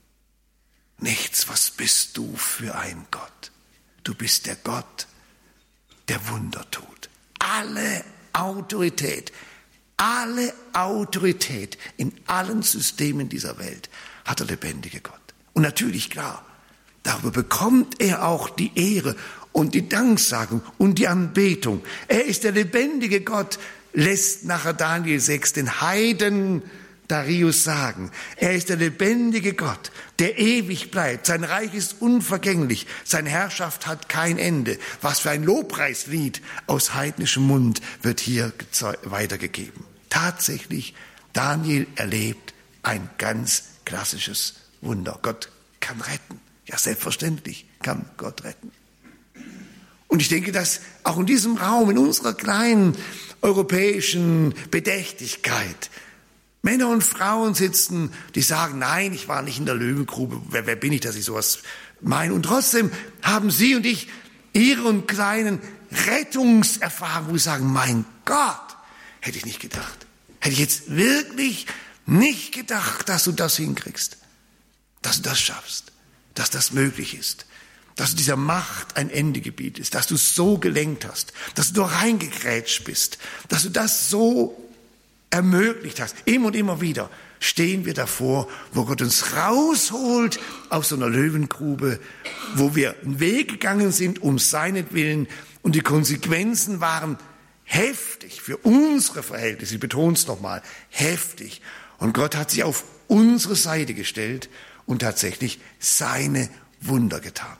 nichts. Was bist du für ein Gott? Du bist der Gott, der Wunder tut. Alle Autorität, alle Autorität in allen Systemen dieser Welt hat der lebendige Gott. Und natürlich, klar, darüber bekommt er auch die Ehre und die Danksagung und die Anbetung. Er ist der lebendige Gott, lässt nachher Daniel sechs den Heiden Darius sagen. Er ist der lebendige Gott, der ewig bleibt. Sein Reich ist unvergänglich. Seine Herrschaft hat kein Ende. Was für ein Lobpreislied aus heidnischem Mund wird hier weitergegeben. Tatsächlich, Daniel erlebt ein ganz klassisches Wunder. Gott kann retten. Ja, selbstverständlich kann Gott retten. Und ich denke, dass auch in diesem Raum, in unserer kleinen europäischen Bedächtigkeit, Männer und Frauen sitzen, die sagen, nein, ich war nicht in der Löwengrube. Wer, wer bin ich, dass ich sowas meine? Und trotzdem haben Sie und ich Ihren kleinen Rettungserfahrungen, wo Sie sagen, mein Gott, hätte ich nicht gedacht. Hätte ich jetzt wirklich nicht gedacht, dass du das hinkriegst. Dass du das schaffst. Dass das möglich ist. Dass du dieser Macht ein Ende gebietest. Dass du es so gelenkt hast. Dass du da reingegrätscht bist. Dass du das so ermöglicht hast. Immer und immer wieder stehen wir davor, wo Gott uns rausholt aus so einer Löwengrube, wo wir einen Weg gegangen sind um seinetwillen und die Konsequenzen waren heftig für unsere Verhältnisse. Ich betone es nochmal, heftig. Und Gott hat sich auf unsere Seite gestellt und tatsächlich seine Wunder getan.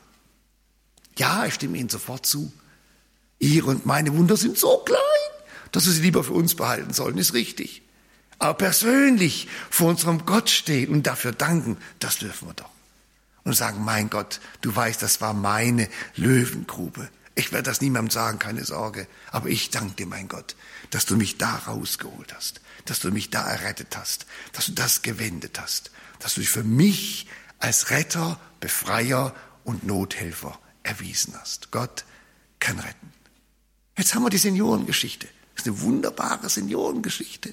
Ja, ich stimme Ihnen sofort zu. Ihre und meine Wunder sind so klein, dass wir sie lieber für uns behalten sollen, ist richtig. Aber persönlich vor unserem Gott stehen und dafür danken, das dürfen wir doch. Und sagen, mein Gott, du weißt, das war meine Löwengrube. Ich werde das niemandem sagen, keine Sorge. Aber ich danke dir, mein Gott, dass du mich da rausgeholt hast, dass du mich da errettet hast, dass du das gewendet hast, dass du dich für mich als Retter, Befreier und Nothelfer erwiesen hast. Gott kann retten. Jetzt haben wir die Seniorengeschichte. Das ist eine wunderbare Seniorengeschichte.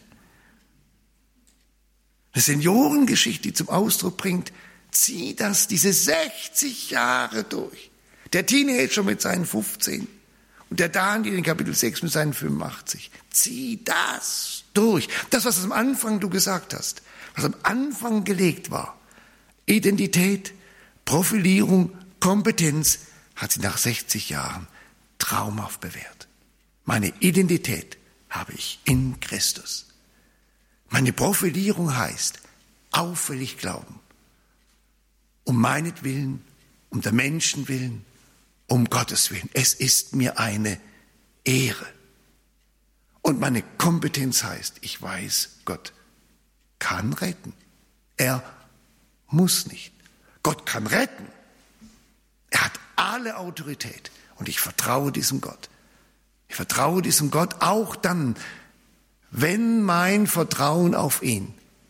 Eine Seniorengeschichte, die zum Ausdruck bringt, zieh das, diese sechzig Jahre durch. Der Teenager mit seinen fünfzehn und der Daniel in Kapitel sechs mit seinen fünfundachtzig. Zieh das durch. Das, was am Anfang du gesagt hast, was am Anfang gelegt war. Identität, Profilierung, Kompetenz, hat sie nach sechzig Jahren traumhaft bewährt. Meine Identität habe ich in Christus. Meine Profilierung heißt, auffällig glauben. Um meinetwillen, um der Menschen willen, um Gottes Willen. Es ist mir eine Ehre. Und meine Kompetenz heißt, ich weiß, Gott kann retten. Er muss nicht. Gott kann retten. Er hat alle Autorität. Und ich vertraue diesem Gott. Ich vertraue diesem Gott auch dann, wenn mein Vertrauen auf ihn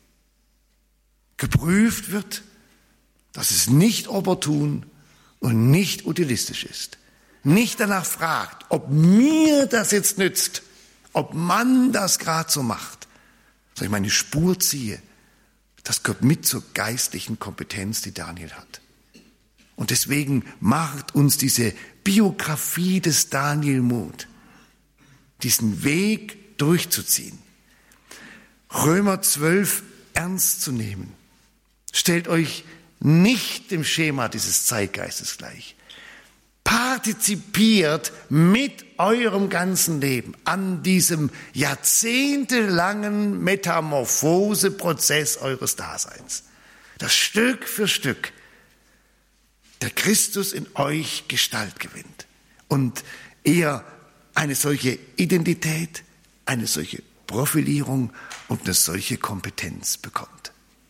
geprüft wird, dass es nicht opportun und nicht utilistisch ist. Nicht danach fragt, ob mir das jetzt nützt, ob man das gerade so macht, sondern ich meine Spur ziehe. Das gehört mit zur geistlichen Kompetenz, die Daniel hat. Und deswegen macht uns diese Biografie des Daniel Mut, diesen Weg durchzuziehen. Römer zwölf ernst zu nehmen. Stellt euch nicht dem Schema dieses Zeitgeistes gleich. Partizipiert mit eurem ganzen Leben an diesem jahrzehntelangen Metamorphoseprozess eures Daseins. Das Stück für Stück der Christus in euch Gestalt gewinnt und ihr eine solche Identität, eine solche Profilierung und eine solche Kompetenz bekommt.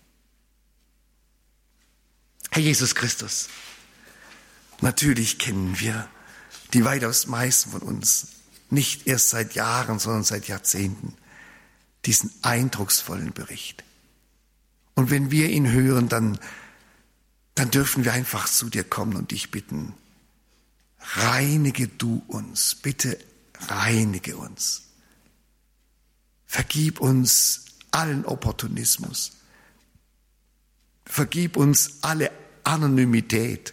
Herr Jesus Christus, natürlich kennen wir, die weitaus meisten von uns, nicht erst seit Jahren, sondern seit Jahrzehnten, diesen eindrucksvollen Bericht. Und wenn wir ihn hören, dann, dann dürfen wir einfach zu dir kommen und dich bitten, reinige du uns, bitte reinige uns. Vergib uns allen Opportunismus. Vergib uns alle Anonymität.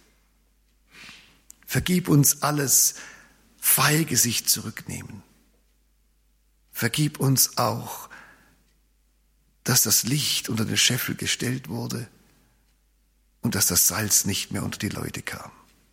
Vergib uns alles feige sich zurücknehmen. Vergib uns auch, dass das Licht unter den Scheffel gestellt wurde und dass das Salz nicht mehr unter die Leute kam.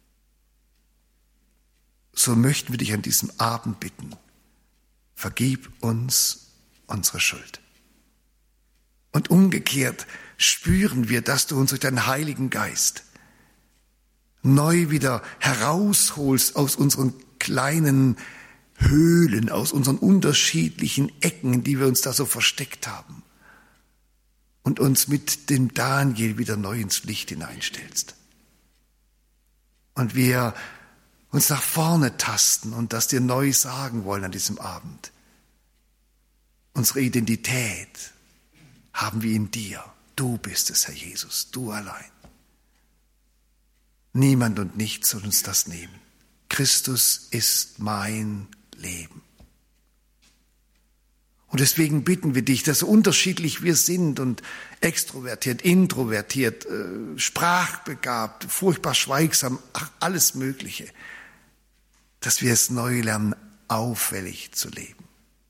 So möchten wir dich an diesem Abend bitten, vergib uns unsere Schuld. Und umgekehrt spüren wir, dass du uns durch deinen Heiligen Geist neu wieder herausholst aus unseren kleinen Höhlen, aus unseren unterschiedlichen Ecken, in die wir uns da so versteckt haben, und uns mit dem Daniel wieder neu ins Licht hineinstellst. Und wir uns nach vorne tasten und das dir neu sagen wollen an diesem Abend. Unsere Identität haben wir in dir. Du bist es, Herr Jesus, du allein. Niemand und nichts soll uns das nehmen. Christus ist mein Leben. Und deswegen bitten wir dich, dass so unterschiedlich wir sind und extrovertiert, introvertiert, äh, sprachbegabt, furchtbar schweigsam, ach, alles Mögliche, dass wir es neu lernen, auffällig zu leben.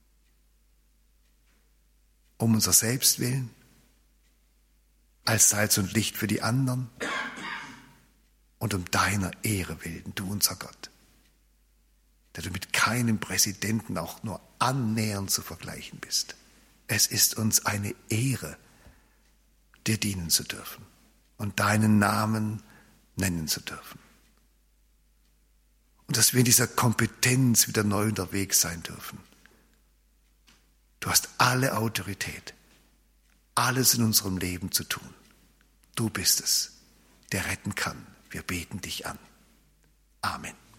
Um unser Selbst willen, als Salz und Licht für die anderen und um deiner Ehre willen, du unser Gott, der du mit keinem Präsidenten auch nur annähernd zu vergleichen bist. Es ist uns eine Ehre, dir dienen zu dürfen und deinen Namen nennen zu dürfen. Und dass wir in dieser Kompetenz wieder neu unterwegs sein dürfen. Du hast alle Autorität, alles in unserem Leben zu tun. Du bist es, der retten kann. Wir beten dich an. Amen.